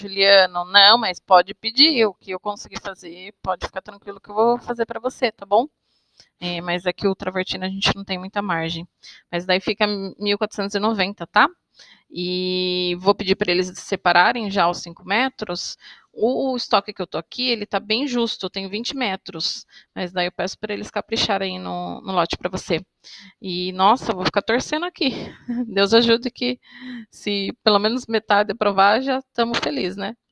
Juliano, não, mas pode pedir o que eu conseguir fazer, pode ficar tranquilo que eu vou fazer para você, tá bom? Mas aqui o Travertino a gente não tem muita margem. Mas daí fica 1.490, tá? E vou pedir para eles separarem já os 5 metros. O estoque que eu tô aqui, ele tá bem justo, tem 20 metros. Mas daí eu peço para eles capricharem no lote para você. E, nossa, eu vou ficar torcendo aqui. Deus ajude que, se pelo menos metade aprovar, já estamos felizes, né?